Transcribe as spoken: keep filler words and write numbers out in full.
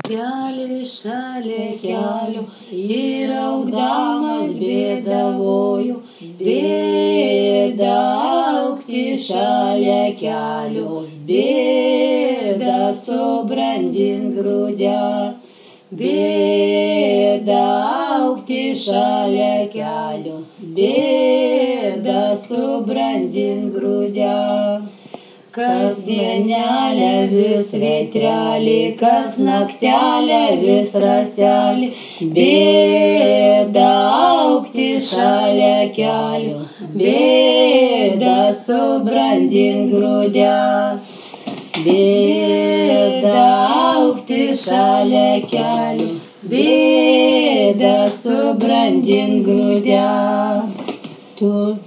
keliai šalia kelio ir augdamas bėdavoju, bėda augti šalia kelio, bėda subrandint grūde, bėda augti šalia kelio, bėda subrandint grūde. Kas dienelę vis vėtrelį, kas naktelę vis raselį, bėda augti šalia kelio, bėda subrandint grūde, bėda augti šalia kelio, bėda subrandint grūde. Tu